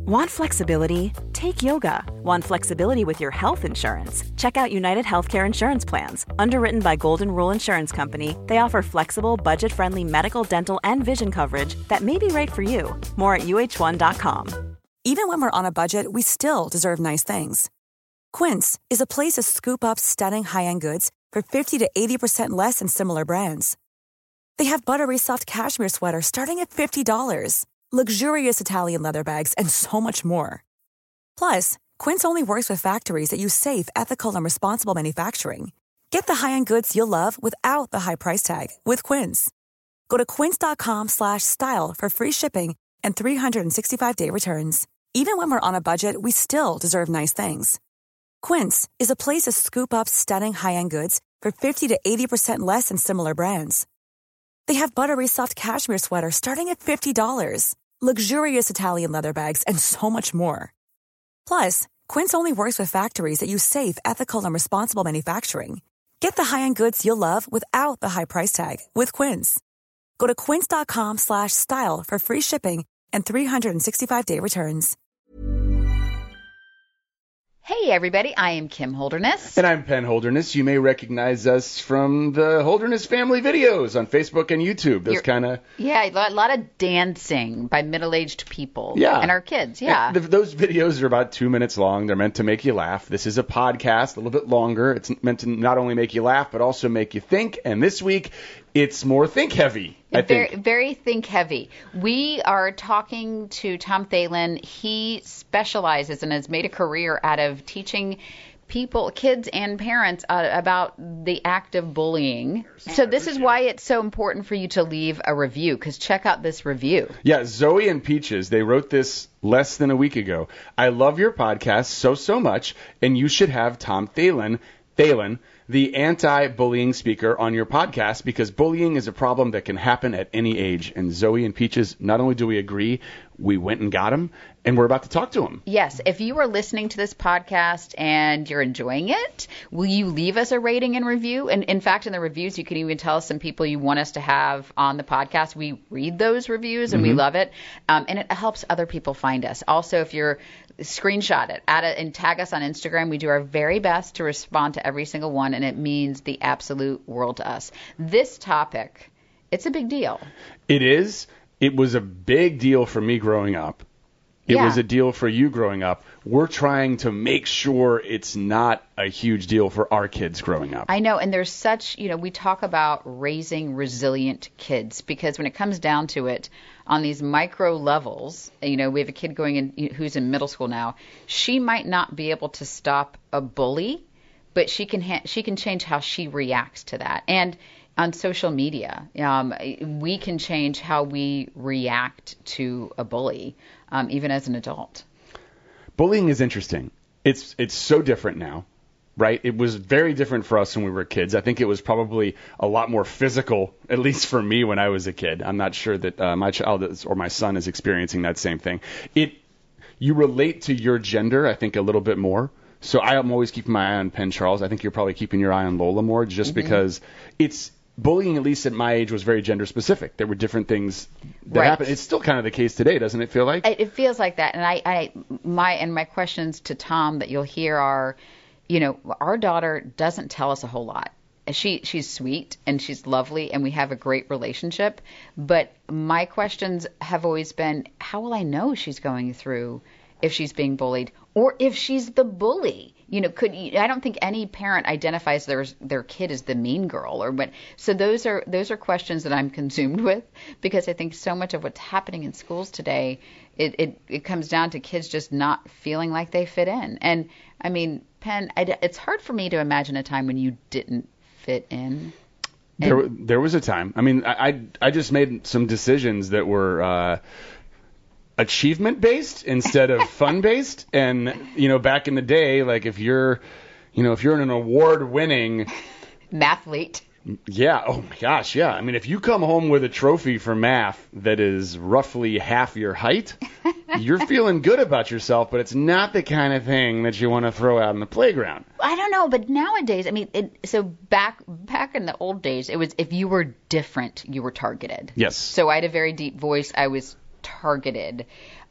Want flexibility? Take yoga. Want flexibility with your health insurance? Check out United Healthcare Insurance Plans. Underwritten by Golden Rule Insurance Company, they offer flexible, budget-friendly medical, dental, and vision coverage that may be right for you. More at uh1.com. Even when we're on a budget, we still deserve nice things. Quince is a place to scoop up stunning high-end goods for 50 to 80% less than similar brands. They have buttery soft cashmere sweaters starting at $50, luxurious Italian leather bags, and so much more. Plus, Quince only works with factories that use safe, ethical, and responsible manufacturing. Get the high-end goods you'll love without the high price tag with Quince. Go to quince.com/style for free shipping and 365-day returns. Even when we're on a budget, we still deserve nice things. Quince is a place to scoop up stunning high-end goods for 50 to 80% less than similar brands. They have buttery soft cashmere sweaters starting at $50, luxurious Italian leather bags, and so much more. Plus, Quince only works with factories that use safe, ethical, and responsible manufacturing. Get the high-end goods you'll love without the high price tag with Quince. Go to quince.com/style for free shipping and 365-day returns. Hey everybody, I am Kim Holderness. And I'm Penn Holderness. You may recognize us from the Holderness family videos on Facebook and YouTube. Those kind of... Yeah, a lot of dancing by middle-aged people. Yeah. And our kids, yeah. Those videos are about 2 minutes long. They're meant to make you laugh. This is a podcast, a little bit longer. It's meant to not only make you laugh, but also make you think. And this week, it's more think-heavy. Very think-heavy. We are talking to Tom Thalen. He specializes and has made a career out of teaching people, kids and parents, about the act of bullying. So this is why it's so important for you to leave a review, because check out this review. Yeah, Zoe and Peaches, they wrote this less than a week ago. I love your podcast so much, and you should have Tom Thalen, the anti-bullying speaker, on your podcast, because bullying is a problem that can happen at any age. And Zoe and Peaches, not only do we agree, we went and got him, and we're about to talk to him. Yes, if you are listening to this podcast and you're enjoying it, will you leave us a rating and review? And in fact, in the reviews, you can even tell us some people you want us to have on the podcast. We read those reviews, and we love it, and it helps other people find us. Also, if you're screenshot it, add it, and tag us on Instagram. We do our very best to respond to every single one, and it means the absolute world to us. This topic, it's a big deal. It is. It was a big deal for me growing up. It was a deal for you growing up. We're trying to make sure it's not a huge deal for our kids growing up. I know, and there's such, we talk about raising resilient kids, because when it comes down to it, on these micro levels, we have a kid going in who's in middle school now. She might not be able to stop a bully, but she can change how she reacts to that. And on social media, we can change how we react to a bully, even as an adult. Bullying is interesting. It's so different now, right? It was very different for us when we were kids. I think it was probably a lot more physical, at least for me when I was a kid. I'm not sure that my child or my son is experiencing that same thing. You relate to your gender, I think, a little bit more. So I am always keeping my eye on Penn Charles. I think you're probably keeping your eye on Lola more, just because bullying, at least at my age, was very gender specific. There were different things that happened. It's still kind of the case today, doesn't it feel like? It feels like that. And my questions to Tom that you'll hear are, our daughter doesn't tell us a whole lot. She's sweet and she's lovely and we have a great relationship. But my questions have always been, how will I know she's going through if she's being bullied, or if she's the bully? I don't think any parent identifies their kid as the mean girl, so those are questions that I'm consumed with, because I think so much of what's happening in schools today, it comes down to kids just not feeling like they fit in. And I mean, Penn, it's hard for me to imagine a time when you didn't fit in. There was a time. I mean, I just made some decisions that were achievement based instead of fun based. And back in the day, like if you're an award winning mathlete, yeah, oh my gosh, yeah. I mean, if you come home with a trophy for math that is roughly half your height, you're feeling good about yourself, but it's not the kind of thing that you want to throw out in the playground. I don't know, but nowadays, I mean, so back in the old days, it was if you were different, you were targeted. Yes. So I had a very deep voice. I was targeted.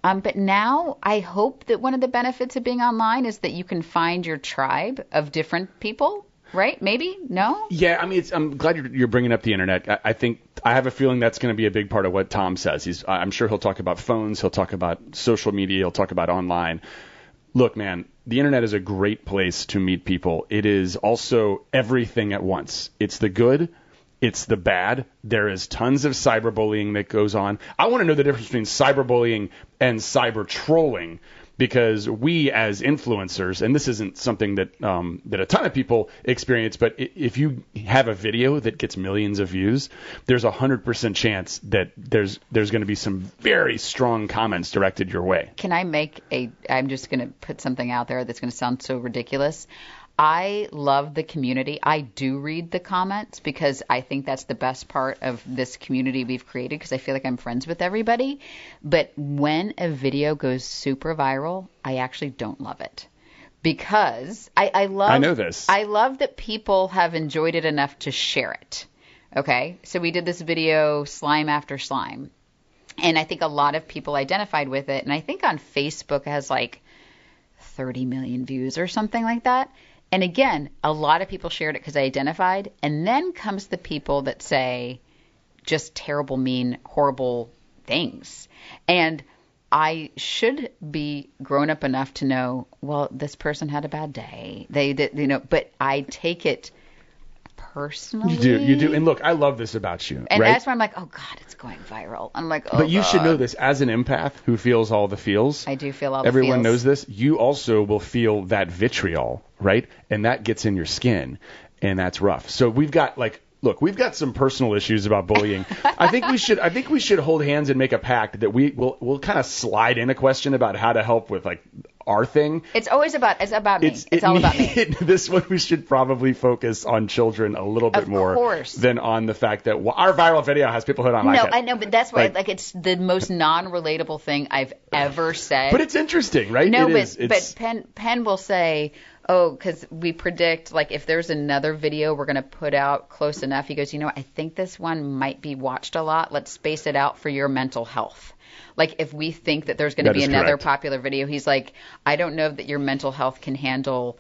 But now I hope that one of the benefits of being online is that you can find your tribe of different people, right? Maybe? No? Yeah, I mean, I'm glad you're bringing up the internet. I have a feeling that's going to be a big part of what Tom says. I'm sure he'll talk about phones, he'll talk about social media, he'll talk about online. Look, man, the internet is a great place to meet people. It is also everything at once. It's the good, it's the bad. There is tons of cyberbullying that goes on. I want to know the difference between cyberbullying and cyber trolling, because we as influencers, and this isn't something that a ton of people experience, but if you have a video that gets millions of views, there's 100% chance that there's going to be some very strong comments directed your way. Can I I'm just going to put something out there that's going to sound so ridiculous. I love the community. I do read the comments because I think that's the best part of this community we've created, because I feel like I'm friends with everybody. But when a video goes super viral, I actually don't love it, because I know this. I love that people have enjoyed it enough to share it. Okay, so we did this video, Slime After Slime, and I think a lot of people identified with it. And I think on Facebook it has like 30 million views or something like that. And again, a lot of people shared it because I identified. And then comes the people that say just terrible, mean, horrible things. And I should be grown up enough to know, well, this person had a bad day. They did, but I take it personally. You do. And look, I love this about you. And right? that's why I'm like, oh God, it's going viral. I'm like, oh. But you God. should know this as an empath who feels all the feels. I do feel all the feels. Everyone knows this. You also will feel that vitriol, right? And that gets in your skin, and that's rough. So we've got we've got some personal issues about bullying. I think we should hold hands and make a pact that we'll kind of slide in a question about how to help with our thing. It's about me. It's all about me. This one we should probably focus on children a little bit more than on the fact that our viral video has people hit on like it. No, I know, but that's why it's the most non-relatable thing I've ever said. But it's interesting, right? No, but Penn will say, oh, because we predict, if there's another video we're going to put out close enough, he goes, I think this one might be watched a lot. Let's space it out for your mental health. If we think that there's going to be another popular video, he's like, I don't know that your mental health can handle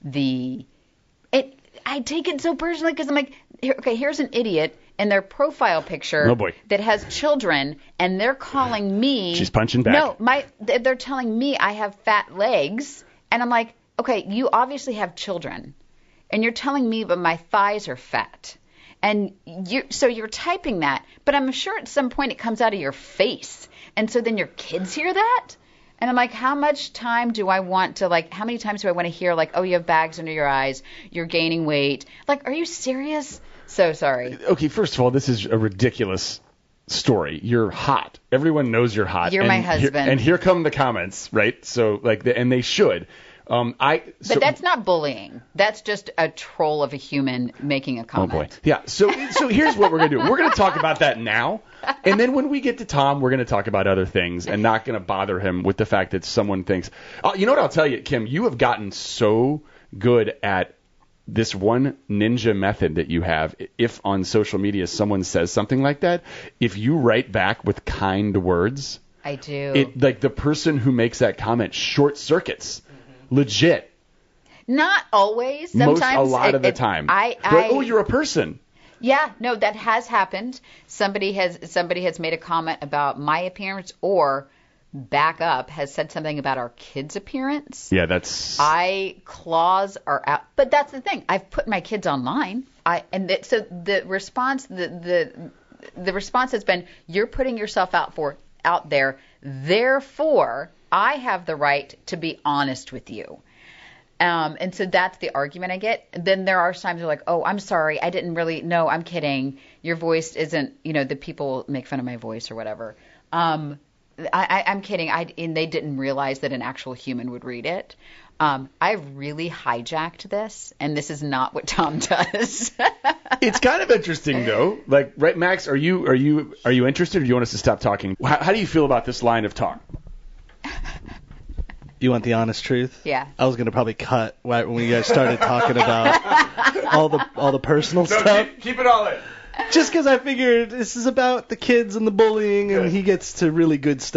I take it so personally, because I'm like, here's an idiot in their profile picture that has children, and they're calling me. She's punching back. No, they're telling me I have fat legs, and I'm like, okay, you obviously have children, and you're telling me but my thighs are fat. And you're typing that, but I'm sure at some point it comes out of your face. And so then your kids hear that? And I'm like, how much time do I want to, how many times do I want to hear, oh, you have bags under your eyes, you're gaining weight? Are you serious? So sorry. Okay, first of all, this is a ridiculous story. You're hot. Everyone knows you're hot. You're my husband. And here come the comments, right? So, and they should. But that's not bullying. That's just a troll of a human making a comment. Oh boy. Yeah. So here's what we're gonna do. We're gonna talk about that now, and then when we get to Tom, we're gonna talk about other things, and not gonna bother him with the fact that someone thinks. You know what I'll tell you, Kim? You have gotten so good at this one ninja method that you have. If on social media someone says something like that, if you write back with kind words, I do. The person who makes that comment short circuits. Legit. Not always. Sometimes. A lot of the time. You're a person. Yeah, no, that has happened. Somebody has made a comment about my appearance, or back up, has said something about our kids' appearance. Yeah, that's. Claws are out. But that's the thing. I've put my kids online. So the response, the response has been, you're putting yourself out there. Therefore, I have the right to be honest with you. And so that's the argument I get. Then there are times you're like, oh, I'm sorry. I didn't really. No, I'm kidding. Your voice isn't, the people make fun of my voice or whatever. I'm kidding. And they didn't realize that an actual human would read it. I've really hijacked this, and this is not what Tom does. It's kind of interesting, though. Right, Max? Are you interested, or do you want us to stop talking? How do you feel about this line of talk? You want the honest truth? Yeah. I was gonna probably cut right when you guys started talking about all the personal stuff. Keep it all in. Just because I figured this is about the kids and the bullying, and he gets to really good stuff.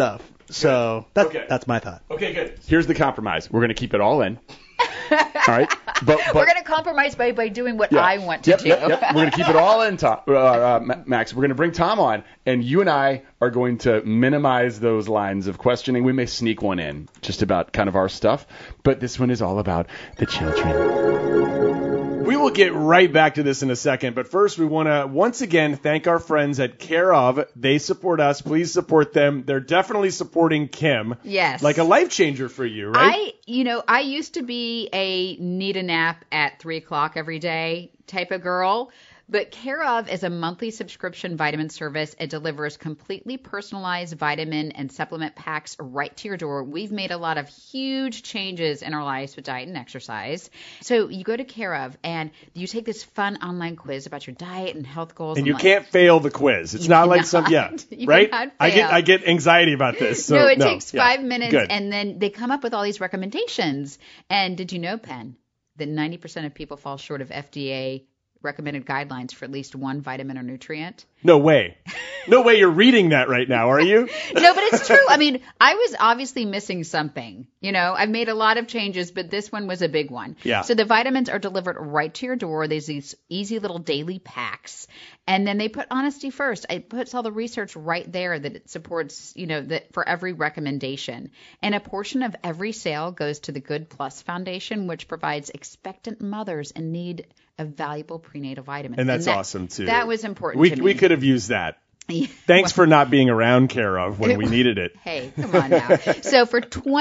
So that's my thought. Okay, good. Here's the compromise. We're going to keep it all in. All right. But we're going to compromise by doing what I want to do. Yep. We're going to keep it all in, Max. We're going to bring Tom on, and you and I are going to minimize those lines of questioning. We may sneak one in just about kind of our stuff, but this one is all about the children. We will get right back to this in a second, but first we want to once again thank our friends at Care of. They support us. Please support them. They're definitely supporting Kim. Yes. Like a life changer for you, right? I used to be a need a nap at 3 o'clock every day type of girl. But Care of is a monthly subscription vitamin service. It delivers completely personalized vitamin and supplement packs right to your door. We've made a lot of huge changes in our lives with diet and exercise. So you go to Care of and you take this fun online quiz about your diet and health goals. And you can't fail the quiz. It's not like some, right? Cannot fail. I get anxiety about this. So, no, it takes 5 minutes, Good. and then they come up with all these recommendations. And did you know, Penn, that 90% of people fall short of FDA recommended guidelines for at least one vitamin or nutrient? No way. No way you're reading that right now, are you? No, but it's true. I mean, I was obviously missing something. I've made a lot of changes, but this one was a big one. Yeah. So the vitamins are delivered right to your door. There's these easy little daily packs. And then they put honesty first. It puts all the research right there that it supports, that for every recommendation. And a portion of every sale goes to the Good Plus Foundation, which provides expectant mothers in need of valuable prenatal vitamins. And that's awesome, too. That was important to me. We could have used that. Thanks for not being around Care of when we needed it. Hey, come on now. So for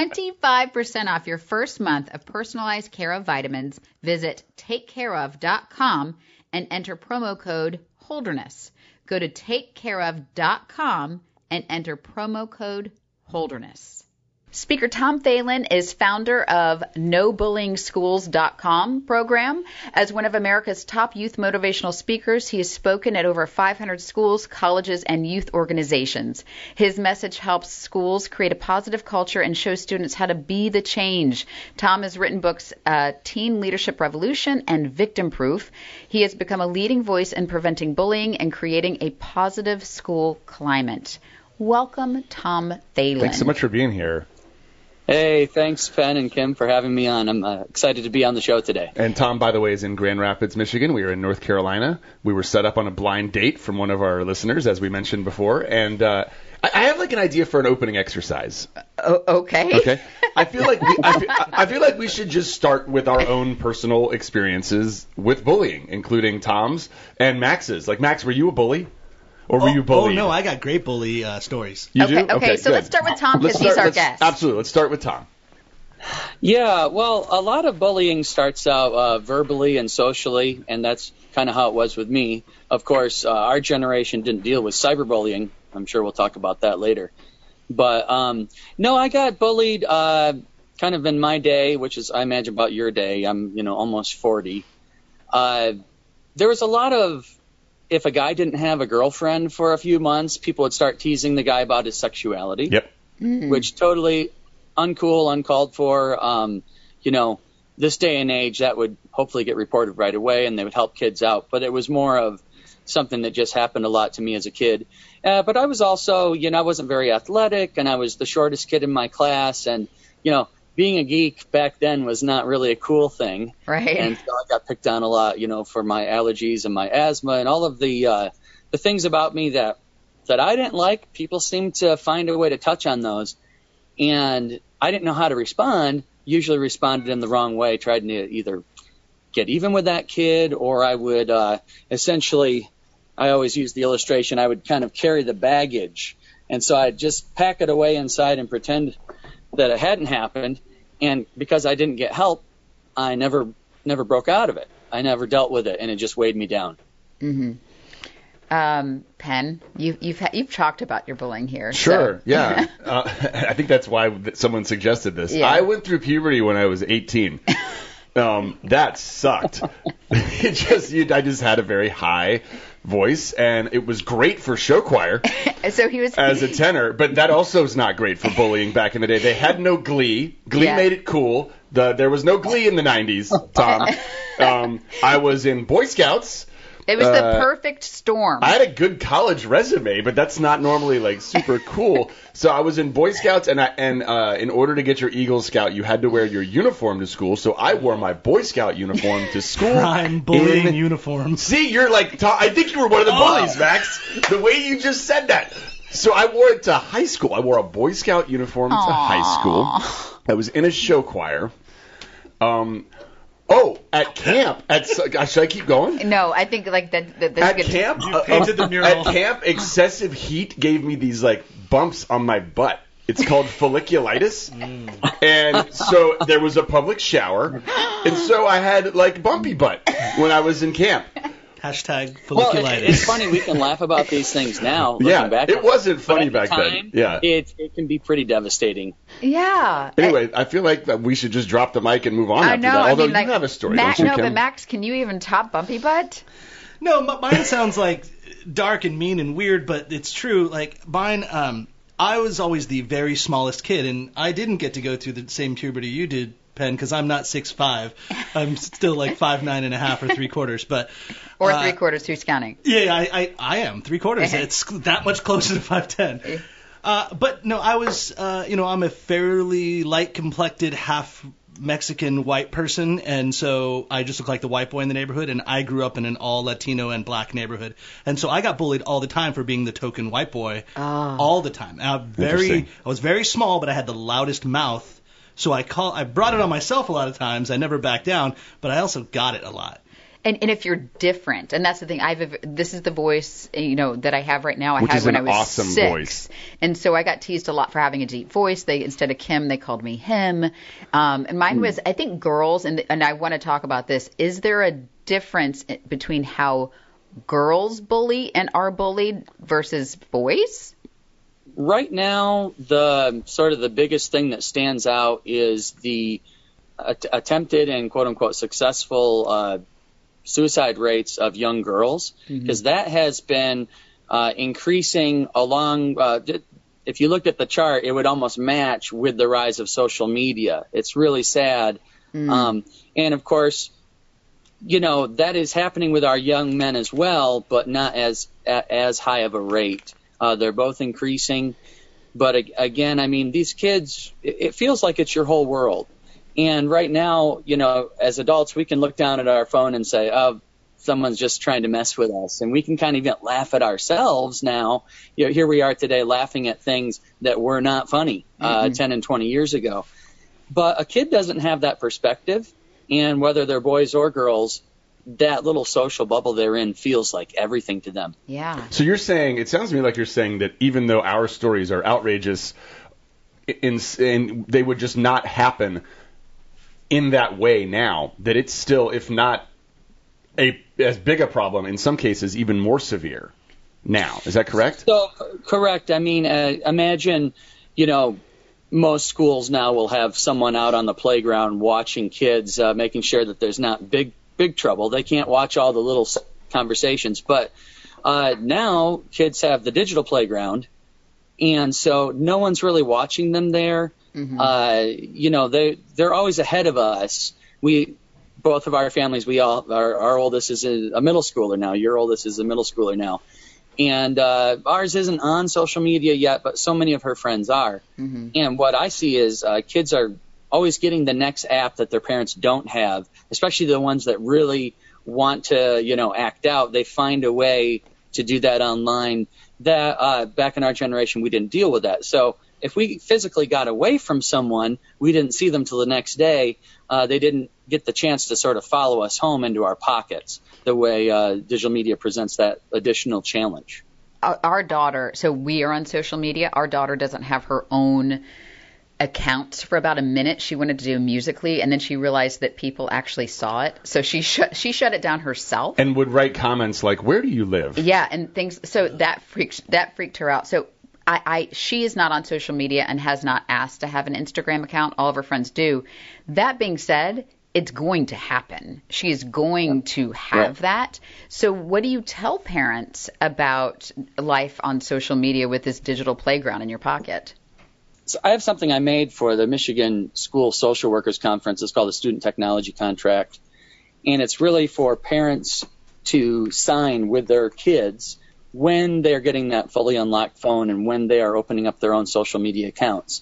25% off your first month of personalized Care of vitamins, visit takecareof.com and enter promo code Holderness. Go to takecareof.com and enter promo code Holderness. Speaker Tom Thalen is founder of NoBullyingSchools.com program. As one of America's top youth motivational speakers, he has spoken at over 500 schools, colleges, and youth organizations. His message helps schools create a positive culture and shows students how to be the change. Tom has written books Teen Leadership Revolution and Victim Proof. He has become a leading voice in preventing bullying and creating a positive school climate. Welcome, Tom Thalen. Thanks so much for being here. Hey, thanks, Penn and Kim, for having me on. I'm excited to be on the show today. And Tom, by the way, is in Grand Rapids, Michigan. We are in North Carolina. We were set up on a blind date from one of our listeners, as we mentioned before. And I have like an idea for an opening exercise. Okay. Okay. I feel like we should just start with our own personal experiences with bullying, including Tom's and Max's. Like, Max, were you a bully? Or were you bullied? Oh, no, I got great bully stories. You do? Okay, so good. let's start with Tom because he's our guest. Absolutely. Let's start with Tom. Yeah, well, a lot of bullying starts out verbally and socially, and that's kind of how it was with me. Of course, our generation didn't deal with cyberbullying. I'm sure we'll talk about that later. But, no, I got bullied kind of in my day, which is, I imagine, about your day. I'm, almost 40. There was a lot of, if a guy didn't have a girlfriend for a few months, people would start teasing the guy about his sexuality. Yep. Which totally uncool, uncalled for. This day and age, that would hopefully get reported right away, and they would help kids out. But it was more of something that just happened a lot to me as a kid. But I was also, I wasn't very athletic, and I was the shortest kid in my class. And, being a geek back then was not really a cool thing. Right. And so I got picked on a lot, for my allergies and my asthma and all of the things about me that I didn't like. People seemed to find a way to touch on those. And I didn't know how to respond, usually responded in the wrong way, tried to either get even with that kid, or I would essentially, I always use the illustration, I would kind of carry the baggage. And so I'd just pack it away inside and pretend that it hadn't happened. And because I didn't get help, I never broke out of it. I never dealt with it, and it just weighed me down. Mm-hmm. Penn, you've talked about your bullying here. Sure, so. yeah. I think that's why someone suggested this. Yeah. I went through puberty when I was 18. That sucked. I just had a very high voice, and it was great for show choir so he was as a tenor, but that also is not great for bullying back in the day. They had no Glee. Glee made it cool. There was no Glee in the 90s, Tom. I was in Boy Scouts, It was the perfect storm. I had a good college resume, but that's not normally like super cool. So I was in Boy Scouts, and in order to get your Eagle Scout, you had to wear your uniform to school. So I wore my Boy Scout uniform to school. Prime bullying uniform. See, you're like, I think you were one of the bullies, Max. The way you just said that. So I wore it to high school. I wore a Boy Scout uniform to high school. I was in a show choir. At camp. Should I keep going? No, I think like that. At camp, You painted the mural. At camp, excessive heat gave me these like bumps on my butt. It's called folliculitis, and so there was a public shower, and so I had like bumpy butt when I was in camp. Hashtag Well, folliculitis. it's funny. We can laugh about these things now. Looking back it wasn't funny but at back the then. time, Yeah. It can be pretty devastating. Yeah. Anyway, I feel like that we should just drop the mic and move on I after know. that. Although I mean, like, you have a story, Max, don't you, no, Kim? but Max, can you even top bumpy butt? No, mine sounds like dark and mean and weird, but it's true. Like mine, I was always the very smallest kid, and I didn't get to go through the same puberty you did, Penn, because I'm not 6'5". I'm still like 5'9.5" or 3/4. But Or 3/4, who's counting? yeah, I am 3/4. It's that much closer to 5'10". But no, I was, I'm a fairly light-complected, half Mexican white person, and so I just look like the white boy in the neighborhood, and I grew up in an all Latino and black neighborhood, and so I got bullied all the time for being the token white boy, all the time. I was very small, but I had the loudest mouth, so I brought it on myself a lot of times. I never backed down, but I also got it a lot. And if you're different, and that's the thing, this is the voice, that I have right now. I Which had is when an I was awesome 6. voice. And so I got teased a lot for having a deep voice. Instead of Kim, they called me him. And mine was, I think, girls, and I want to talk about this. Is there a difference between how girls bully and are bullied versus boys? Right now, the biggest thing that stands out is the attempted and quote unquote successful suicide rates of young girls, because that has been increasing along. If you looked at the chart, it would almost match with the rise of social media. It's really sad. And of course, that is happening with our young men as well, but not as high of a rate. They're both increasing. But again, I mean, these kids, it feels like it's your whole world. And right now, as adults, we can look down at our phone and say, oh, someone's just trying to mess with us. And we can kind of even laugh at ourselves now. Here we are today laughing at things that were not funny 10 and 20 years ago. But a kid doesn't have that perspective. And whether they're boys or girls, that little social bubble they're in feels like everything to them. Yeah. So it sounds to me like you're saying that even though our stories are outrageous, and they would just not happen in that way now, that it's still, if not as big a problem, in some cases even more severe now. Is that correct? So, correct. I mean, imagine, most schools now will have someone out on the playground watching kids, making sure that there's not big trouble. They can't watch all the little conversations. But now kids have the digital playground, and so no one's really watching them there. They're always ahead of us. Both of our families, our oldest is a middle schooler now. Your oldest is a middle schooler now. And ours isn't on social media yet, but so many of her friends are. And what I see is kids are always getting the next app that their parents don't have, especially the ones that really want to, act out. They find a way to do that online. That back in our generation, we didn't deal with that. So if we physically got away from someone, we didn't see them till the next day. They didn't get the chance to sort of follow us home into our pockets the way digital media presents that additional challenge. Our daughter, so we are on social media. Our daughter doesn't have her own accounts for about a minute. She wanted to do Musical.ly, and then she realized that people actually saw it. So she shut it down herself. And would write comments like, "Where do you live?" Yeah, and things. So that freaked her out. So she is not on social media and has not asked to have an Instagram account. All of her friends do. That being said, it's going to happen. She is going to have that. So what do you tell parents about life on social media with this digital playground in your pocket? So I have something I made for the Michigan School Social Workers Conference. It's called the Student Technology Contract. And it's really for parents to sign with their kids when they're getting that fully unlocked phone and when they are opening up their own social media accounts.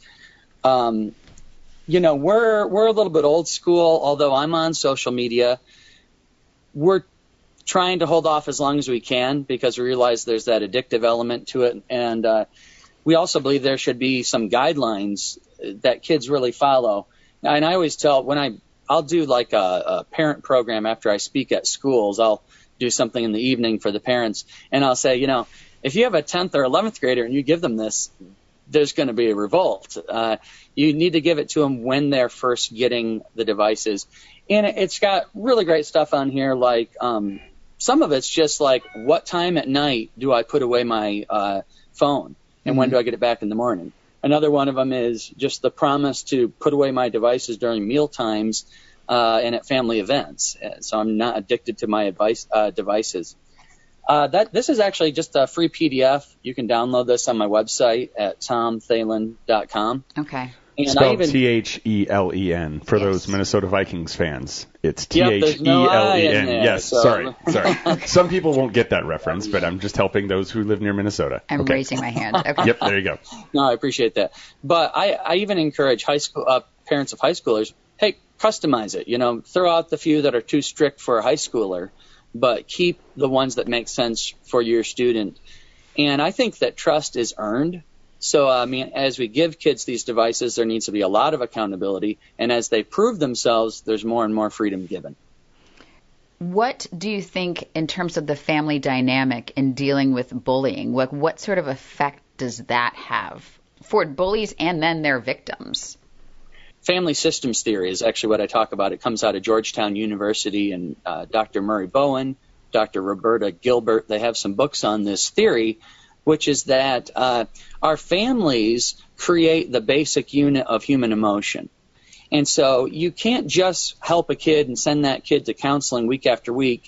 You know, we're a little bit old school, although I'm on social media. We're trying to hold off as long as we can because we realize there's that addictive element to it. And we also believe there should be some guidelines that kids really follow. And I always tell, I'll do like a parent program after I speak at schools. I'll do something in the evening for the parents, and I'll say, you know, if you have a 10th or 11th grader and you give them this, there's going to be a revolt. You need to give it to them when they're first getting the devices. And it's got really great stuff on here, like some of it's just like, what time at night do I put away my phone, and when do I get it back in the morning? Another one of them is just the promise to put away my devices during meal times and at family events, so I'm not addicted to my devices. This is actually just a free PDF. You can download this on my website at tomthelen.com. Okay. And spelled Thelen for those Minnesota Vikings fans. It's Thelen. There's no I in there, yes, so. sorry. Some people won't get that reference, but I'm just helping those who live near Minnesota. I'm raising my hand. Okay. Yep, there you go. No, I appreciate that. But I even encourage high school parents of high schoolers, hey, customize it. You know, throw out the few that are too strict for a high schooler, but keep the ones that make sense for your student. And I think that trust is earned. So, I mean, as we give kids these devices, there needs to be a lot of accountability. And as they prove themselves, there's more and more freedom given. What do you think in terms of the family dynamic in dealing with bullying? What sort of effect does that have for bullies and then their victims? Family systems theory is actually what I talk about. It comes out of Georgetown University, and Dr. Murray Bowen, Dr. Roberta Gilbert, they have some books on this theory, which is that our families create the basic unit of human emotion. And so you can't just help a kid and send that kid to counseling week after week.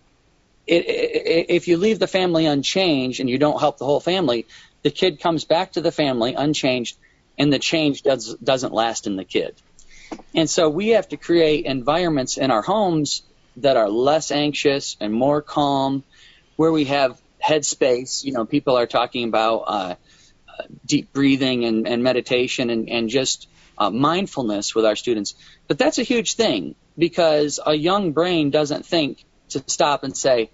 If you leave the family unchanged and you don't help the whole family, the kid comes back to the family unchanged, and the change doesn't last in the kid. And so we have to create environments in our homes that are less anxious and more calm, where we have headspace. You know, people are talking about deep breathing and meditation and just mindfulness with our students. But that's a huge thing, because a young brain doesn't think to stop and say,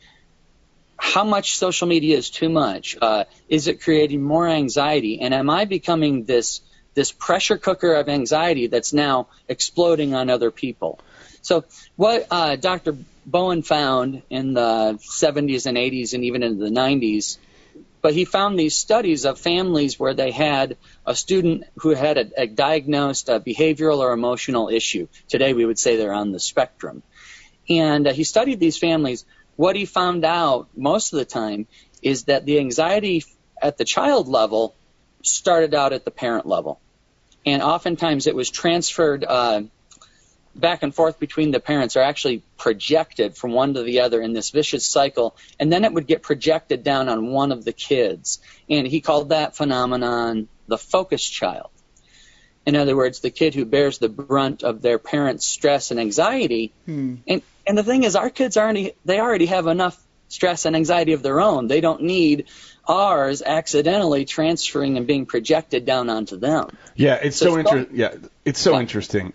how much social media is too much? Is it creating more anxiety? And am I becoming this pressure cooker of anxiety that's now exploding on other people? So what Dr. Bowen found in the 70s and 80s and even into the 90s, but he found these studies of families where they had a student who had a diagnosed behavioral or emotional issue. Today we would say they're on the spectrum. And he studied these families. What he found out most of the time is that the anxiety at the child level started out at the parent level. And oftentimes it was transferred back and forth between the parents, or actually projected from one to the other in this vicious cycle, and then it would get projected down on one of the kids. And he called that phenomenon the focus child. In other words, the kid who bears the brunt of their parents' stress and anxiety. And the thing is, our kids already have enough stress and anxiety of their own. They don't need ours accidentally transferring and being projected down onto them. Yeah, it's interesting.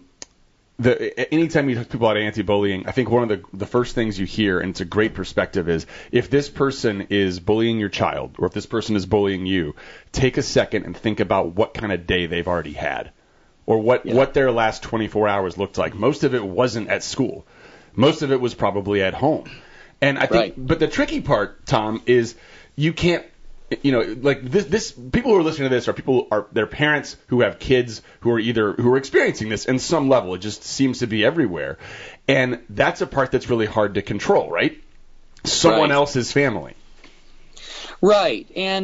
Anytime you talk to people about anti-bullying, I think one of the first things you hear, and it's a great perspective, is if this person is bullying your child, or if this person is bullying you, take a second and think about what kind of day they've already had, or what their last 24 hours looked like. Most of it wasn't at school. Most of it was probably at home. And I think, but the tricky part, Tom, is you can't, like this people who are listening to this are their parents who have kids who are experiencing this in some level. It just seems to be everywhere. And that's a part that's really hard to control, right? Someone else's family. Right. And,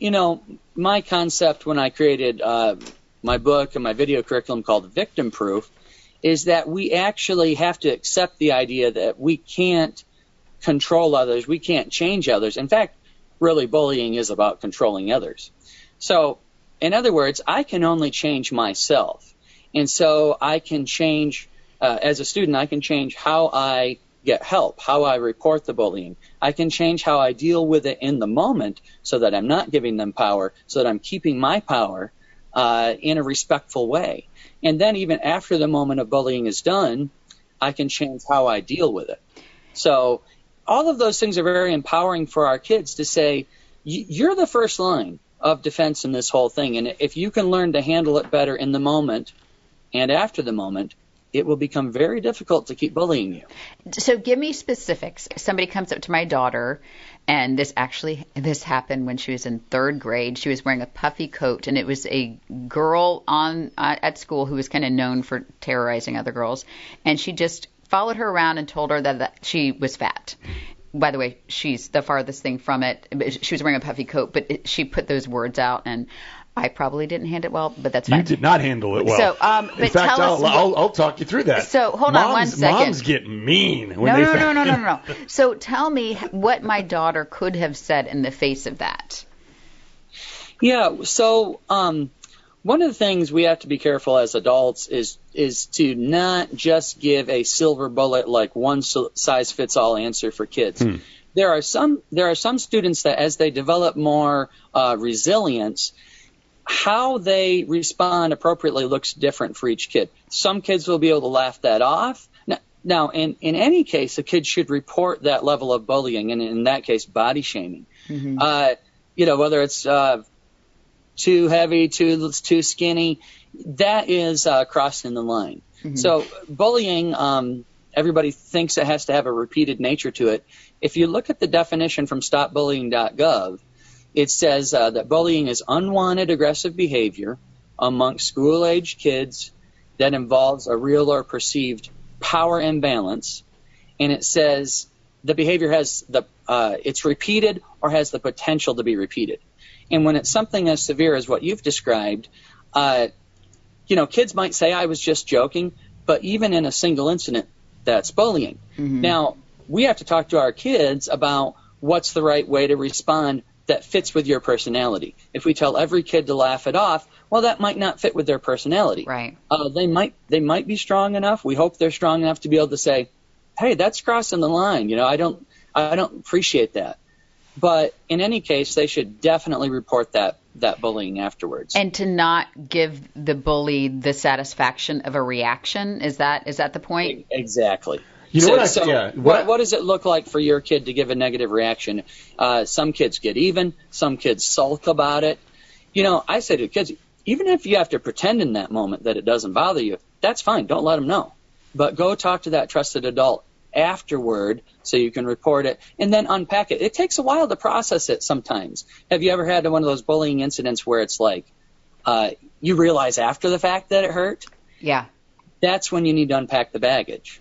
my concept when I created my book and my video curriculum called Victim Proof is that we actually have to accept the idea that we can't control others. We can't change others. In fact, really, bullying is about controlling others. So, in other words, I can only change myself. And so I can change, as a student, I can change how I get help, how I report the bullying. I can change how I deal with it in the moment so that I'm not giving them power, so that I'm keeping my power in a respectful way. And then even after the moment of bullying is done, I can change how I deal with it. So all of those things are very empowering for our kids to say, you're the first line of defense in this whole thing. And if you can learn to handle it better in the moment and after the moment, it will become very difficult to keep bullying you. So give me specifics. Somebody comes up to my daughter, and this happened when she was in 3rd grade. She was wearing a puffy coat, and it was a girl at school who was kind of known for terrorizing other girls. And she just followed her around and told her that she was fat. By the way, she's the farthest thing from it. She was wearing a puffy coat, but she put those words out, and I probably didn't handle it well, but that's fine. You did not handle it well. So, but in fact, tell us I'll talk you through that. So hold on one second. Moms get mean. No. So tell me what my daughter could have said in the face of that. Yeah. So one of the things we have to be careful as adults is to not just give a silver bullet, like one size fits all answer for kids. There are some students that as they develop more resilience, how they respond appropriately looks different for each kid. Some kids will be able to laugh that off. Now, in any case, a kid should report that level of bullying, and in that case, body shaming. Whether it's too heavy, too skinny, that is crossing the line. So bullying, everybody thinks it has to have a repeated nature to it. If you look at the definition from stopbullying.gov, it says that bullying is unwanted aggressive behavior amongst school-age kids that involves a real or perceived power imbalance, and it says the behavior has it's repeated or has the potential to be repeated. And when it's something as severe as what you've described, kids might say, I was just joking, but even in a single incident, that's bullying. Now, we have to talk to our kids about what's the right way to respond that fits with your personality. If we tell every kid to laugh it off, well, that might not fit with their personality. Right. They might be strong enough. We hope they're strong enough to be able to say, hey, that's crossing the line. I don't appreciate that. But in any case, they should definitely report that bullying afterwards. And to not give the bully the satisfaction of a reaction. Is that the point? Exactly. You know what does it look like for your kid to give a negative reaction? Some kids get even. Some kids sulk about it. I say to kids, even if you have to pretend in that moment that it doesn't bother you, that's fine. Don't let them know. But go talk to that trusted adult afterward so you can report it and then unpack it. It takes a while to process it sometimes. Have you ever had one of those bullying incidents where it's like you realize after the fact that it hurt? Yeah. That's when you need to unpack the baggage.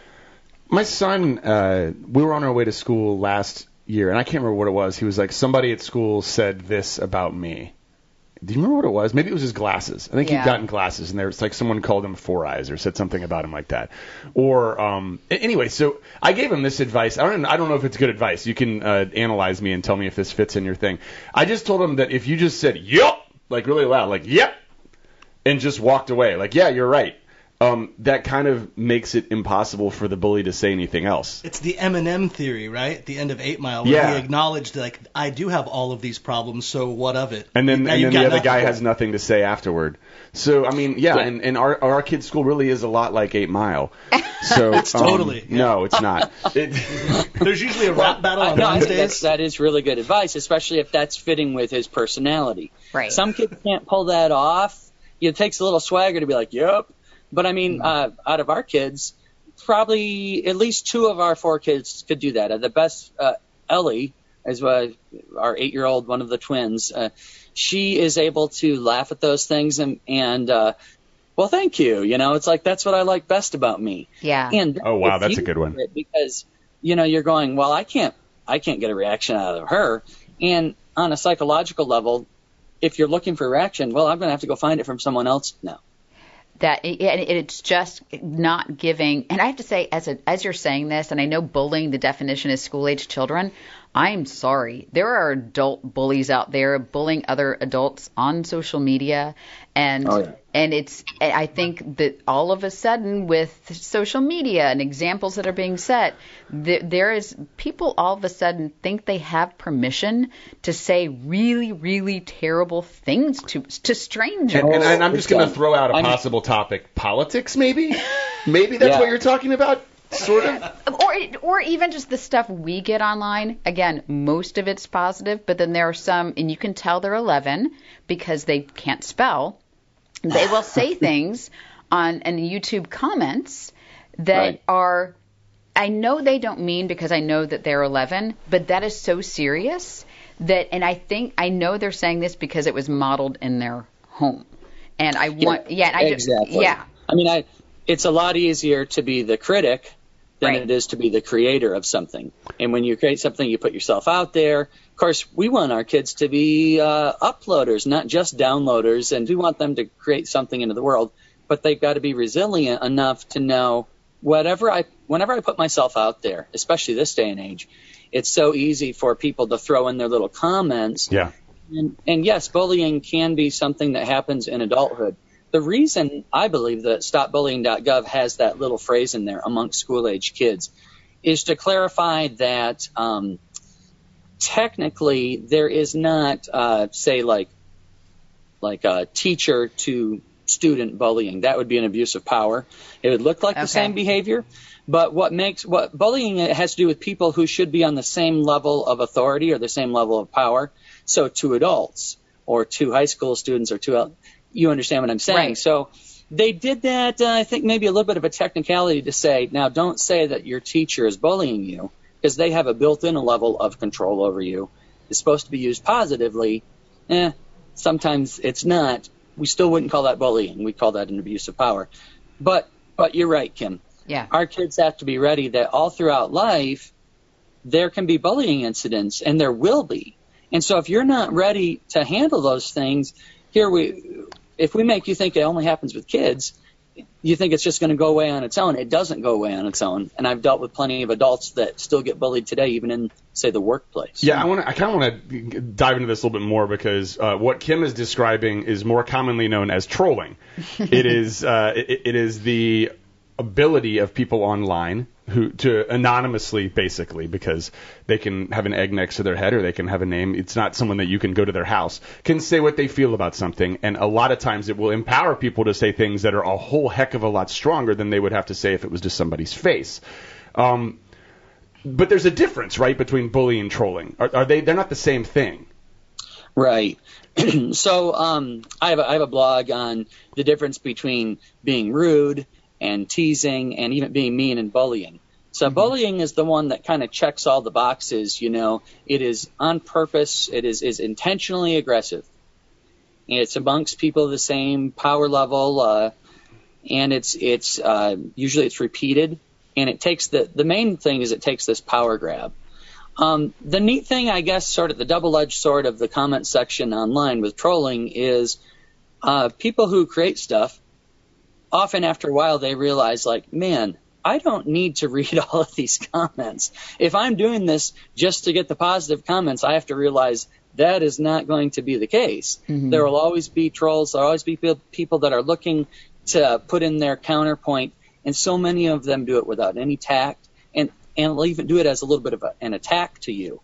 My son, we were on our way to school last year, and I can't remember what it was. He was like, somebody at school said this about me. Do you remember what it was? Maybe it was his glasses. I think he'd gotten glasses, and there was like someone called him Four Eyes or said something about him like that. Or anyway, so I gave him this advice. I don't know if it's good advice. You can analyze me and tell me if this fits in your thing. I just told him that if you just said, yep, like really loud, like, yep, and just walked away, like, yeah, you're right. That kind of makes it impossible for the bully to say anything else. It's the Eminem theory, right? At the end of 8 Mile, where he acknowledged, like, I do have all of these problems, so what of it? And then the other guy has nothing to say afterward. So, I mean, and our kid's school really is a lot like 8 Mile. So it's totally. No, it's not. There's usually a rap battle on Wednesdays. That is really good advice, especially if that's fitting with his personality. Right. Some kids can't pull that off. It takes a little swagger to be like, yep. But, I mean, out of our kids, probably at least 2 of our 4 kids could do that. The best, Ellie, is our 8-year-old, one of the twins. She is able to laugh at those things and well, thank you. It's like that's what I like best about me. Yeah. And oh, wow, that's a good one. Because, you're going, well, I can't get a reaction out of her. And on a psychological level, if you're looking for a reaction, well, I'm going to have to go find it from someone else now. That it's just not giving, and I have to say, as you're saying this, and I know bullying, the definition is school-age children, I'm sorry. There are adult bullies out there bullying other adults on social media. And I think that all of a sudden with social media and examples that are being set, there is people all of a sudden think they have permission to say really, really terrible things to strangers. And I'm just going to throw out a possible topic. Politics, maybe? Maybe that's what you're talking about? Sort of. Or even just the stuff we get online. Again, most of it's positive, but then there are some, and you can tell they're 11 because they can't spell. They will say things in YouTube comments that are, I know they don't mean because I know that they're 11, but that is so serious that, and I know they're saying this because it was modeled in their home. And I want, exactly. I mean, it's a lot easier to be the critic than it is to be the creator of something. And when you create something, you put yourself out there. Of course, we want our kids to be uploaders, not just downloaders, and we want them to create something into the world. But they've got to be resilient enough to know whenever I put myself out there, especially this day and age, it's so easy for people to throw in their little comments. Yeah. And yes, bullying can be something that happens in adulthood. The reason I believe that StopBullying.gov has that little phrase in there amongst school-age kids is to clarify that technically there is not, say, like a teacher to student bullying. That would be an abuse of power. It would look like the same behavior, but what bullying has to do with people who should be on the same level of authority or the same level of power. So to adults or to high school students or to you understand what I'm saying. Right. So they did that, I think maybe a little bit of a technicality to say, now don't say that your teacher is bullying you because they have a built-in level of control over you. It's supposed to be used positively. Sometimes it's not. We still wouldn't call that bullying. We call that an abuse of power. But you're right, Kim. Yeah. Our kids have to be ready that all throughout life there can be bullying incidents, and there will be. And so if you're not ready to handle those things, if we make you think it only happens with kids, you think it's just going to go away on its own. It doesn't go away on its own. And I've dealt with plenty of adults that still get bullied today, even in, say, the workplace. Yeah, I kind of want to dive into this a little bit more because what Kim is describing is more commonly known as trolling. It is the ability of people online to anonymously, basically, because they can have an egg next to their head or they can have a name. It's not someone that you can go to their house, can say what they feel about something. And a lot of times it will empower people to say things that are a whole heck of a lot stronger than they would have to say if it was just somebody's face. But there's a difference, right, between bullying and trolling. They're not the same thing. Right. So I have a blog on the difference between being rude and teasing and even being mean and bullying. So bullying is the one that kind of checks all the boxes, you know. It is on purpose. It is intentionally aggressive. And it's amongst people of the same power level, and it's usually it's repeated. And it takes the main thing is it takes this power grab. The neat thing, I guess, sort of the double-edged sword of the comment section online with trolling is people who create stuff, often after a while they realize, like, man, I don't need to read all of these comments. If I'm doing this just to get the positive comments, I have to realize that is not going to be the case. Mm-hmm. There will always be trolls. There will always be people that are looking to put in their counterpoint, and so many of them do it without any tact, and they'll even do it as a little bit of an attack to you.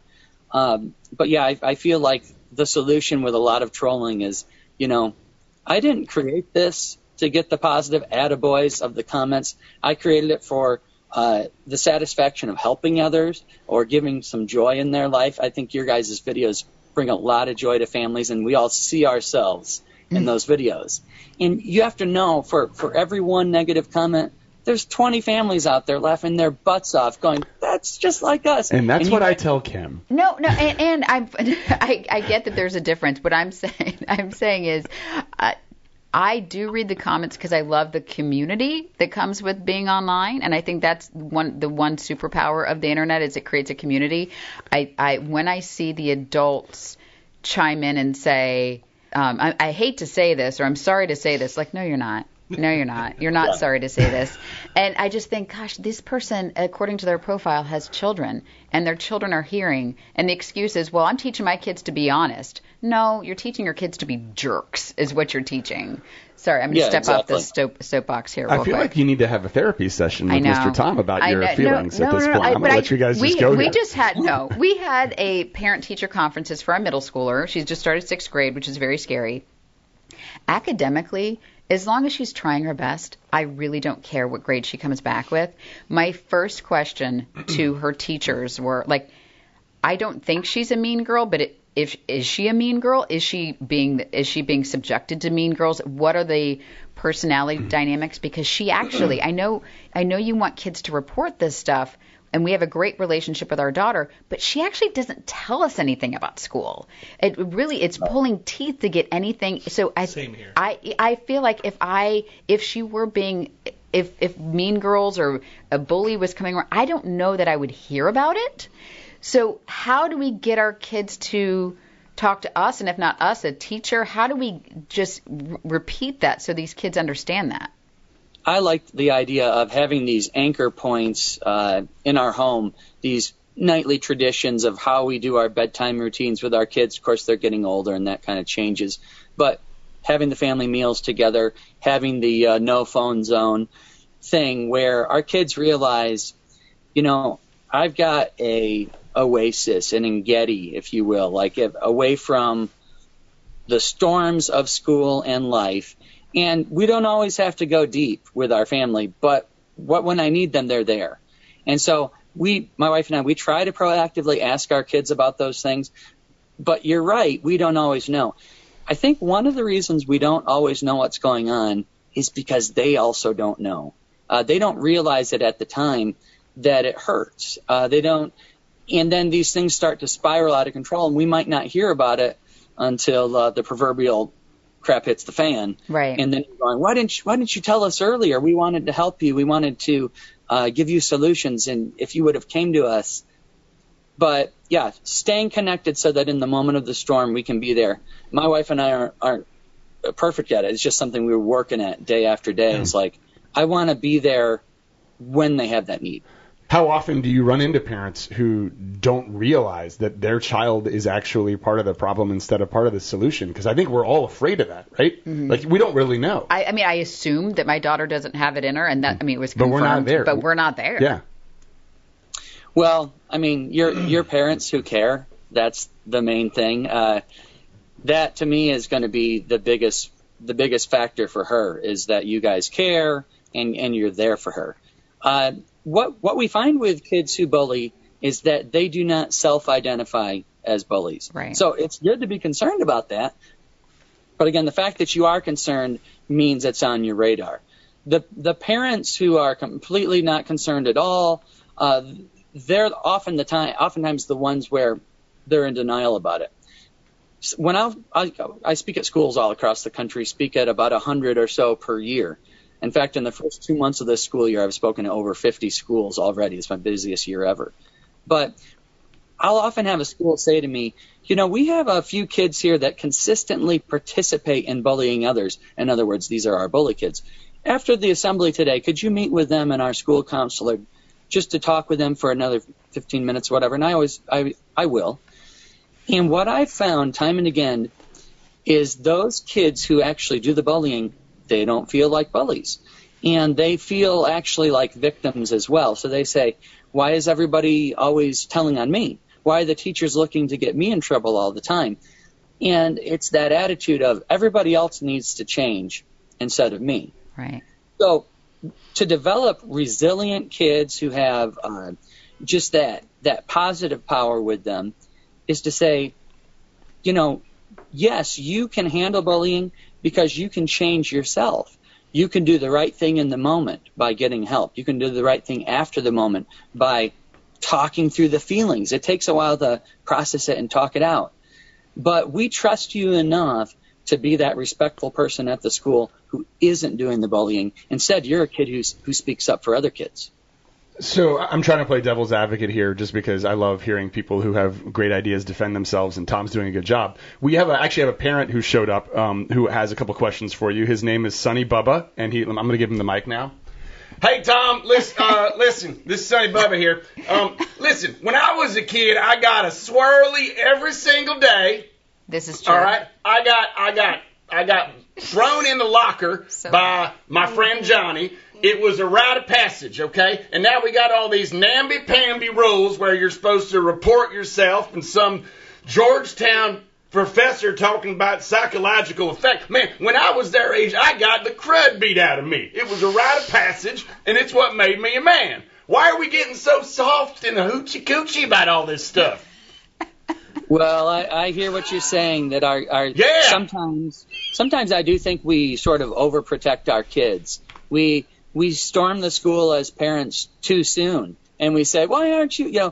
But yeah, I feel like the solution with a lot of trolling is, you know, I didn't create this to get the positive attaboys of the comments. I created it for the satisfaction of helping others or giving some joy in their life. I think your guys' videos bring a lot of joy to families, and we all see ourselves in those videos. And you have to know, for every one negative comment, there's 20 families out there laughing their butts off going, that's just like us. And that's what I tell Kim. No, and I get that there's a difference. What I'm saying is I do read the comments because I love the community that comes with being online, and I think that's the one superpower of the internet is it creates a community. When I see the adults chime in and say, I hate to say this, or I'm sorry to say this, like, no, you're not. No, you're not. You're not sorry to say this. And I just think, gosh, this person, according to their profile, has children, and their children are hearing, and the excuse is, well, I'm teaching my kids to be honest. No, you're teaching your kids to be jerks, is what you're teaching. Sorry, I'm going to step off this soapbox here real quick. I feel like you need to have a therapy session with Mr. Tom about your feelings at this point. I'm going to let you guys just go here. We had a parent-teacher conferences for our middle schooler. She's just started 6th grade, which is very scary. Academically, as long as she's trying her best, I really don't care what grade she comes back with. My first question to her teachers were, like, I don't think she's a mean girl, but is she a mean girl? Is she being subjected to mean girls? What are the personality dynamics? Because she actually, I know you want kids to report this stuff, and we have a great relationship with our daughter, but she actually doesn't tell us anything about school. It's pulling teeth to get anything. So Same here. I feel like if she were being, if mean girls or a bully was coming around, I don't know that I would hear about it. So how do we get our kids to talk to us, and if not us, a teacher? How do we just repeat that so these kids understand that? I like the idea of having these anchor points in our home, these nightly traditions of how we do our bedtime routines with our kids. Of course, they're getting older and that kind of changes. But having the family meals together, having the no phone zone thing where our kids realize, I've got a oasis, an Engedi, if you will, like away from the storms of school and life. And we don't always have to go deep with our family, but when I need them, they're there. And so my wife and I, we try to proactively ask our kids about those things. But you're right, we don't always know. I think one of the reasons we don't always know what's going on is because they also don't know. They don't realize it at the time that it hurts. They don't. And then these things start to spiral out of control, and we might not hear about it until the proverbial crap hits the fan. Right. And then you're going, why didn't you tell us earlier? We wanted to help you. We wanted to give you solutions, and if you would have came to us. But yeah, staying connected so that in the moment of the storm we can be there. My wife and I aren't perfect at it. It's just something we were working at day after day. Yeah. It's like, I want to be there when they have that need. How often do you run into parents who don't realize that their child is actually part of the problem instead of part of the solution? Because I think we're all afraid of that, right? Mm-hmm. Like, we don't really know. I mean, I assume that my daughter doesn't have it in her, and that, it was confirmed. But we're not there. But we're not there. Yeah. Well, your parents who care, that's the main thing. That, to me, is going to be the biggest factor for her, is that you guys care and you're there for her. What we find with kids who bully is that they do not self-identify as bullies. Right. So it's good to be concerned about that. But again, the fact that you are concerned means it's on your radar. The parents who are completely not concerned at all, they're oftentimes the ones where they're in denial about it. When I speak at schools all across the country, speak at about 100 or so per year. In fact, in the first 2 months of this school year, I've spoken to over 50 schools already. It's my busiest year ever. But I'll often have a school say to me, we have a few kids here that consistently participate in bullying others. In other words, these are our bully kids. After the assembly today, could you meet with them and our school counselor just to talk with them for another 15 minutes, whatever? And I will. And what I've found time and again is those kids who actually do the bullying, they don't feel like bullies. And they feel actually like victims as well. So they say, why is everybody always telling on me? Why are the teachers looking to get me in trouble all the time? And it's that attitude of everybody else needs to change instead of me. Right. So to develop resilient kids who have just that positive power with them is to say, yes, you can handle bullying because you can change yourself. You can do the right thing in the moment by getting help. You can do the right thing after the moment by talking through the feelings. It takes a while to process it and talk it out. But we trust you enough to be that respectful person at the school who isn't doing the bullying. Instead, you're a kid who speaks up for other kids. So I'm trying to play devil's advocate here just because I love hearing people who have great ideas defend themselves, and Tom's doing a good job. We actually have a parent who showed up who has a couple questions for you. His name is Sonny Bubba, and I'm going to give him the mic now. Hey, Tom, listen, this is Sonny Bubba here. Listen, when I was a kid, I got a swirly every single day. This is true. All right? I got thrown in the locker by my friend Johnny. It was a rite of passage, okay? And now we got all these namby-pamby rules where you're supposed to report yourself and some Georgetown professor talking about psychological effect. Man, when I was their age, I got the crud beat out of me. It was a rite of passage, and it's what made me a man. Why are we getting so soft and hoochie-coochie about all this stuff? Well, I hear what you're saying, that our sometimes I do think we sort of overprotect our kids. We storm the school as parents too soon, and we say, why aren't you,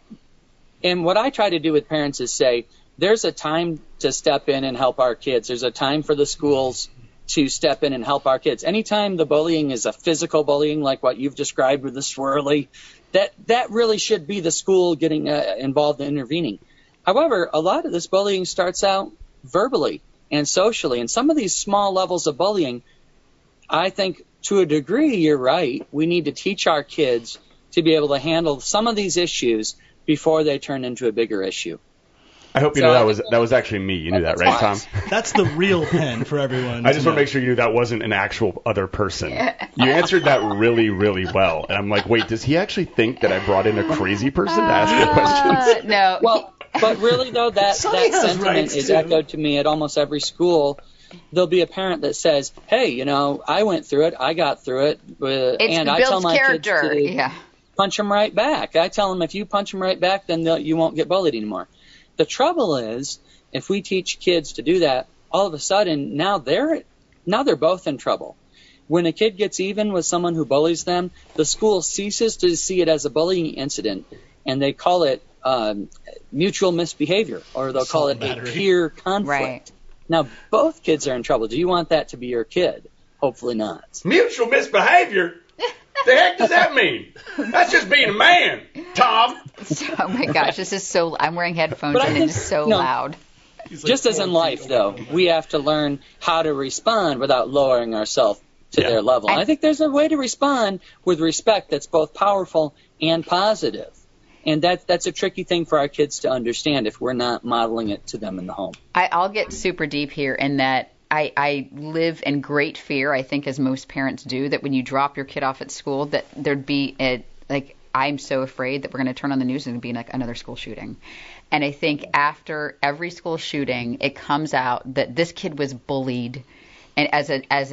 and what I try to do with parents is say, there's a time to step in and help our kids. There's a time for the schools to step in and help our kids. Anytime the bullying is a physical bullying, like what you've described with the swirly, that really should be the school getting involved in intervening. However, a lot of this bullying starts out verbally and socially, and some of these small levels of bullying, I think, to a degree, you're right. We need to teach our kids to be able to handle some of these issues before they turn into a bigger issue. I hope you know that was actually me. You knew that, right, Tom? That's the real pen for everyone. I just want to make sure you knew that wasn't an actual other person. You answered that really, really well. And I'm like, wait, does he actually think that I brought in a crazy person to ask me questions? No. Well, but really, though, that sentiment is echoed to me at almost every school. There'll be a parent that says, hey, I went through it, I got through it, and I tell my kids to punch them right back. I tell them if you punch them right back, then you won't get bullied anymore. The trouble is, if we teach kids to do that, all of a sudden, now they're both in trouble. When a kid gets even with someone who bullies them, the school ceases to see it as a bullying incident, and they call it mutual misbehavior, or they'll call it a peer conflict. Right. Now, both kids are in trouble. Do you want that to be your kid? Hopefully not. Mutual misbehavior? The heck does that mean? That's just being a man, Tom. Oh, my gosh. This is so – I'm wearing headphones, and it's so loud. Just as in life, though, we have to learn how to respond without lowering ourselves to their level. And I think there's a way to respond with respect that's both powerful and positive. And that's a tricky thing for our kids to understand if we're not modeling it to them in the home. I'll get super deep here in that I live in great fear, I think, as most parents do, that when you drop your kid off at school, that there'd be I'm so afraid that we're going to turn on the news and it'd be like another school shooting. And I think after every school shooting, it comes out that this kid was bullied, and as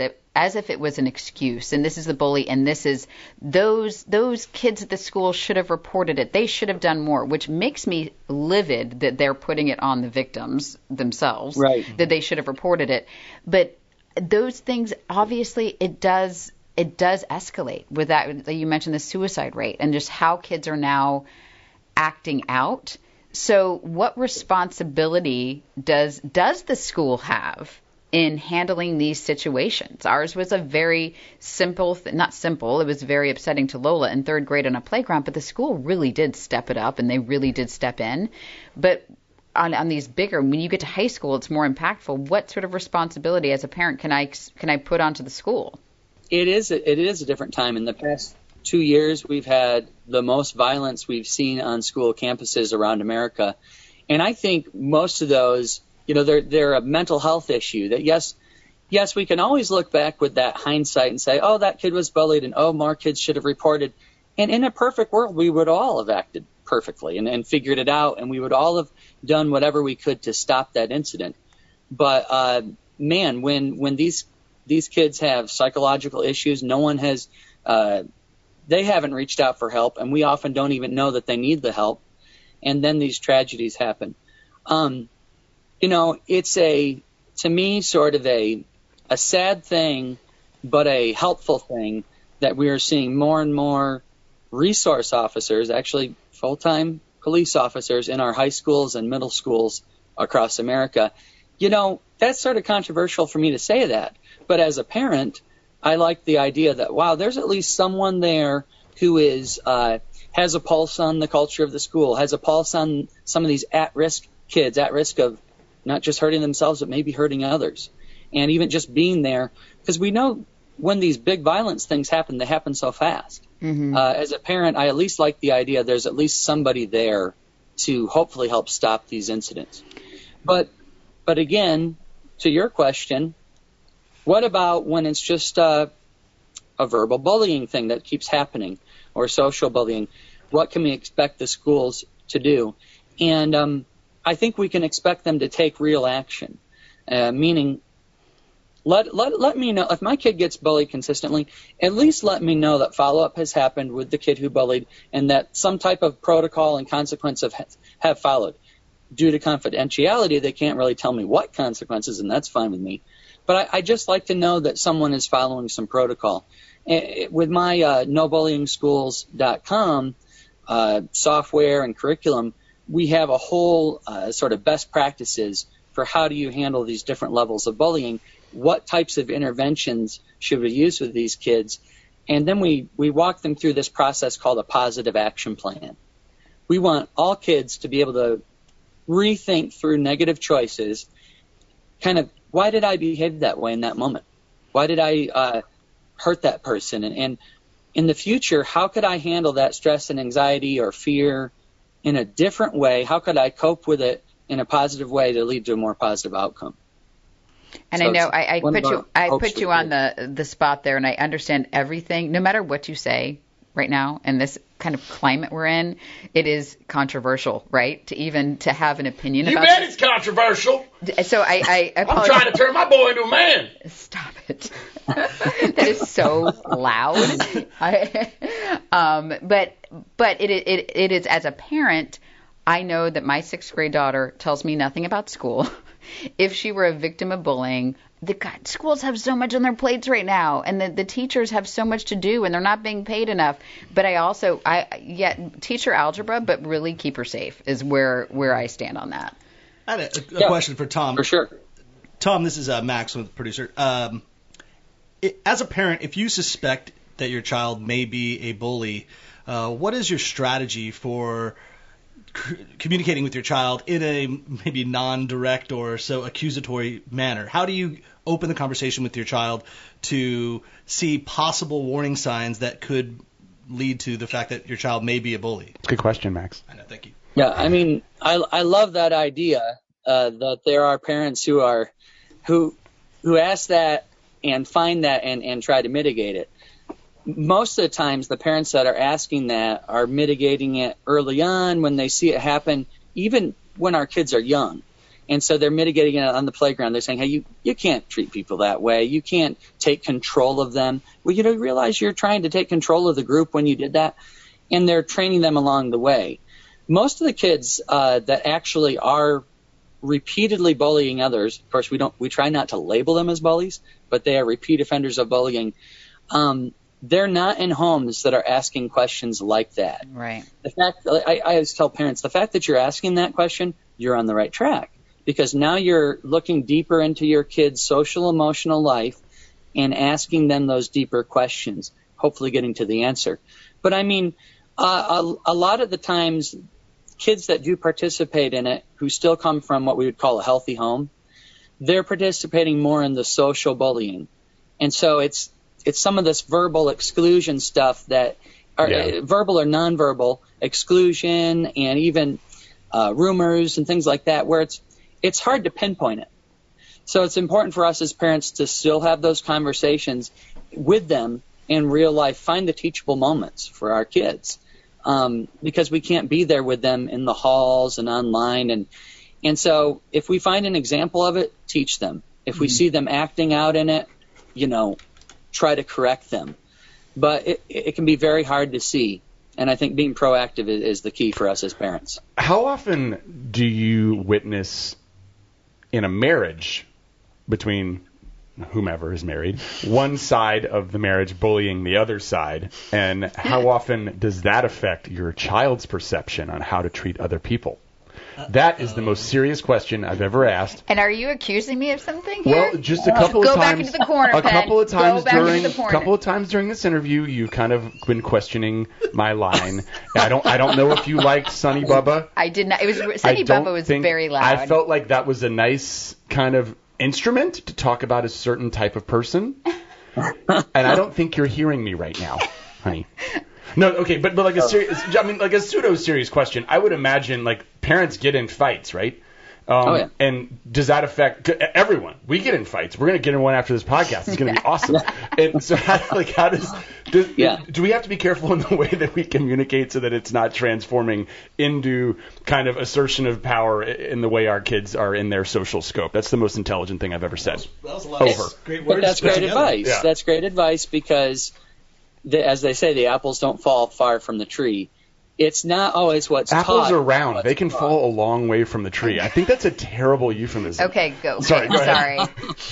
if it was an excuse, and this is the bully, and this is those kids at the school should have reported it. They should have done more, which makes me livid that they're putting it on the victims themselves, right, that they should have reported it. But those things, obviously, it does escalate with that. You mentioned the suicide rate and just how kids are now acting out. So what responsibility does the school have in handling these situations? Ours was a very simple, not simple, it was very upsetting to Lola in third grade on a playground, but the school really did step it up and they really did step in. But on these bigger, when you get to high school, it's more impactful. What sort of responsibility as a parent can I put onto the school? It is a different time. In the past 2 years, we've had the most violence we've seen on school campuses around America. And I think most of those, they're a mental health issue that yes, we can always look back with that hindsight and say, oh, that kid was bullied and, oh, more kids should have reported. And in a perfect world, we would all have acted perfectly and figured it out, and we would all have done whatever we could to stop that incident. But, man, when these kids have psychological issues, no one has they haven't reached out for help, and we often don't even know that they need the help. And then these tragedies happen. It's to me, sort of a sad thing, but a helpful thing that we are seeing more and more resource officers, actually full-time police officers in our high schools and middle schools across America. That's sort of controversial for me to say that. But as a parent, I like the idea that, wow, there's at least someone there who is has a pulse on the culture of the school, has a pulse on some of these at-risk kids, at risk of not just hurting themselves, but maybe hurting others. And even just being there, because we know when these big violence things happen, they happen so fast. As a parent, I at least like the idea there's at least somebody there to hopefully help stop these incidents. But again, to your question, what about when it's just a verbal bullying thing that keeps happening, or social bullying? What can we expect the schools to do? And I think we can expect them to take real action, meaning let me know if my kid gets bullied consistently. At least let me know that follow-up has happened with the kid who bullied, and that some type of protocol and consequence have followed. Due to confidentiality, they can't really tell me what consequences, and that's fine with me. But I just like to know that someone is following some protocol. With my NoBullyingSchools.com software and curriculum, we have a whole sort of best practices for how do you handle these different levels of bullying, what types of interventions should we use with these kids, and then we walk them through this process called a positive action plan. We want all kids to be able to rethink through negative choices, kind of, why did I behave that way in that moment? Why did I hurt that person? And in the future, how could I handle that stress and anxiety or fear in a different way? How could I cope with it in a positive way to lead to a more positive outcome? And so I know I put you on the spot there, and I understand everything. No matter what you say right now in this kind of climate we're in, it is controversial, right? To have an opinion about it. You bet it's controversial. So I I'm trying to turn my boy into a man. Stop it. That is so loud. But it is, as a parent, I know that my 6th grade daughter tells me nothing about school. If she were a victim of bullying, schools have so much on their plates right now, and the teachers have so much to do, and they're not being paid enough. But I teach her algebra, but really keep her safe is where I stand on that. I had a question for Tom. For sure. Tom, this is Max, the producer. As a parent, if you suspect that your child may be a bully, what is your strategy for communicating with your child in a maybe non-direct or so accusatory manner? How do you open the conversation with your child to see possible warning signs that could lead to the fact that your child may be a bully? Good question, Max. I know, thank you. Yeah, I mean, I love that idea that there are parents who ask that and find that and try to mitigate it. Most of the times, the parents that are asking that are mitigating it early on when they see it happen, even when our kids are young. And so they're mitigating it on the playground. They're saying, hey, you can't treat people that way. You can't take control of them. Well, you realize you're trying to take control of the group when you did that. And they're training them along the way. Most of the kids that actually are repeatedly bullying others, of course, we try not to label them as bullies, but they are repeat offenders of bullying. They're not in homes that are asking questions like that. Right. The fact, I always tell parents, the fact that you're asking that question, you're on the right track, because now you're looking deeper into your kid's social, emotional life and asking them those deeper questions, hopefully getting to the answer. But I mean, a lot of the times, kids that do participate in it, who still come from what we would call a healthy home, they're participating more in the social bullying. And so it's some of this verbal exclusion stuff that are verbal or nonverbal exclusion, and even rumors and things like that, where it's hard to pinpoint it. So it's important for us as parents to still have those conversations with them in real life, find the teachable moments for our kids, because we can't be there with them in the halls and online. And so if we find an example of it, teach them. If we see them acting out in it, try to correct them. But it can be very hard to see. And I think being proactive is the key for us as parents. How often do you witness in a marriage between whomever is married, one side of the marriage bullying the other side? And how often does that affect your child's perception on how to treat other people? That is the most serious question I've ever asked. And are you accusing me of something here? Well, just a couple of times. Go back into the corner, Penn. Couple of times during this interview, you kind of been questioning my line. I don't know if you liked Sonny Bubba. I did not. It was Sonny Bubba was very loud. I felt like that was a nice kind of instrument to talk about a certain type of person. And I don't think you're hearing me right now, honey. No, okay, but like a pseudo serious question. I would imagine like parents get in fights, right? Yeah. And does that affect everyone? We get in fights. We're gonna get in one after this podcast. It's gonna be awesome. And so, do we have to be careful in the way that we communicate so that it's not transforming into kind of assertion of power in the way our kids are in their social scope? That's the most intelligent thing I've ever said. That was a lot of great words. But that's great advice. Yeah. That's great advice because, as they say, the apples don't fall far from the tree. It's not always what's taught. Apples are round. They can fall a long way from the tree. I think that's a terrible euphemism. Okay, go. Sorry, go ahead.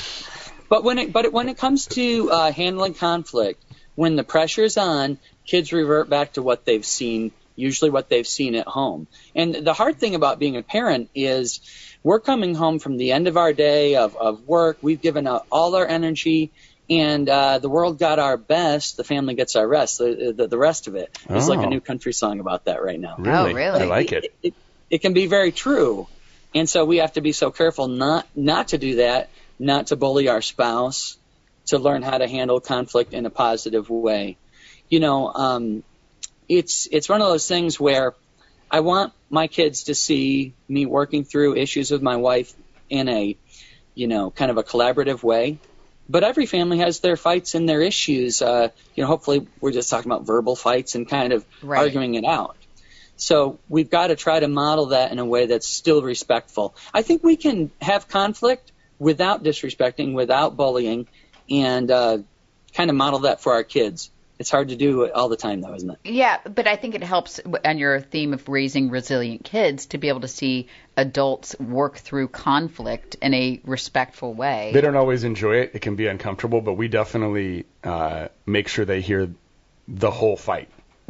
But when it comes to handling conflict, when the pressure's on, kids revert back to what they've seen, usually what they've seen at home. And the hard thing about being a parent is we're coming home from the end of our day of work. We've given out all our energy. And the world got our best, the family gets our rest. The rest of it. There's like a new country song about that right now. Really? Oh, really? I like it. It can be very true. And so we have to be so careful not to do that, not to bully our spouse, to learn how to handle conflict in a positive way. You know, it's one of those things where I want my kids to see me working through issues with my wife in a, kind of a collaborative way. But every family has their fights and their issues. Hopefully we're just talking about verbal fights and kind of arguing it out. So we've got to try to model that in a way that's still respectful. I think we can have conflict without disrespecting, without bullying, and kind of model that for our kids. It's hard to do all the time, though, isn't it? Yeah, but I think it helps on your theme of raising resilient kids to be able to see adults work through conflict in a respectful way. They don't always enjoy it. It can be uncomfortable, but we definitely make sure they hear the whole fight.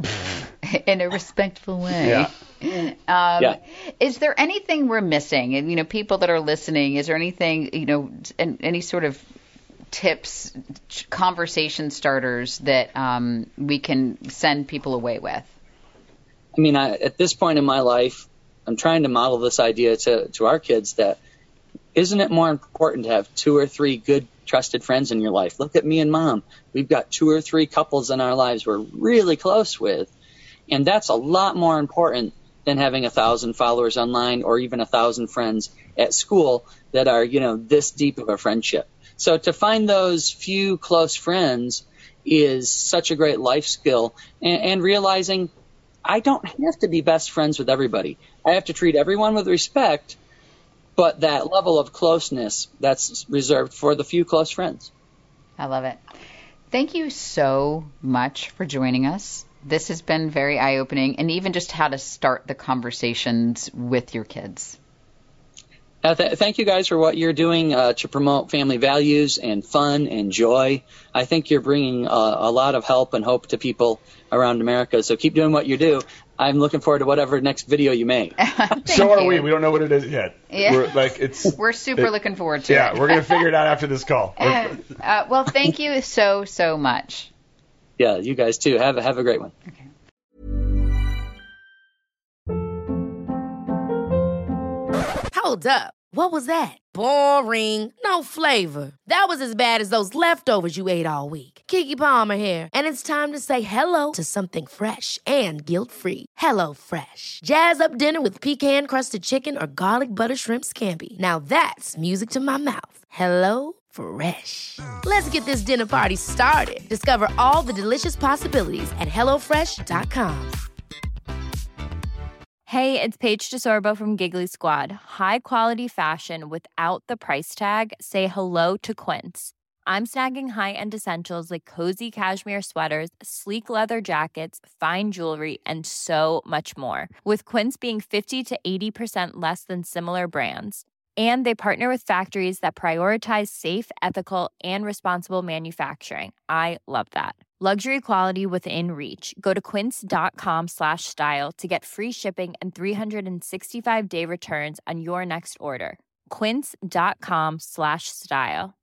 In a respectful way. Yeah. Is there anything we're missing? And, people that are listening, is there anything, any sort of tips, conversation starters that we can send people away with? I mean, at this point in my life, I'm trying to model this idea to our kids that isn't it more important to have 2 or 3 good, trusted friends in your life? Look at me and Mom. We've got 2 or 3 couples in our lives we're really close with, and that's a lot more important than having 1,000 followers online or even 1,000 friends at school that are, this deep of a friendship. So to find those few close friends is such a great life skill, and realizing I don't have to be best friends with everybody. I have to treat everyone with respect, but that level of closeness, that's reserved for the few close friends. I love it. Thank you so much for joining us. This has been very eye-opening, and even just how to start the conversations with your kids. Thank you guys for what you're doing to promote family values and fun and joy. I think you're bringing a lot of help and hope to people around America. So keep doing what you do. I'm looking forward to whatever next video you make. So are we. We don't know what it is yet. Yeah. We're super looking forward to it. Yeah, we're going to figure it out after this call. Well, thank you so much. Yeah, you guys too. Have a great one. Okay. Hold up. What was that? Boring. No flavor. That was as bad as those leftovers you ate all week. Keke Palmer here, and it's time to say hello to something fresh and guilt-free. HelloFresh. Jazz up dinner with pecan-crusted chicken or garlic butter shrimp scampi. Now that's music to my mouth. HelloFresh. Let's get this dinner party started. Discover all the delicious possibilities at HelloFresh.com. Hey, it's Paige DeSorbo from Giggly Squad. High quality fashion without the price tag. Say hello to Quince. I'm snagging high-end essentials like cozy cashmere sweaters, sleek leather jackets, fine jewelry, and so much more. With Quince being 50 to 80% less than similar brands. And they partner with factories that prioritize safe, ethical, and responsible manufacturing. I love that. Luxury quality within reach. Go to quince.com/style to get free shipping and 365-day returns on your next order. Quince.com/style.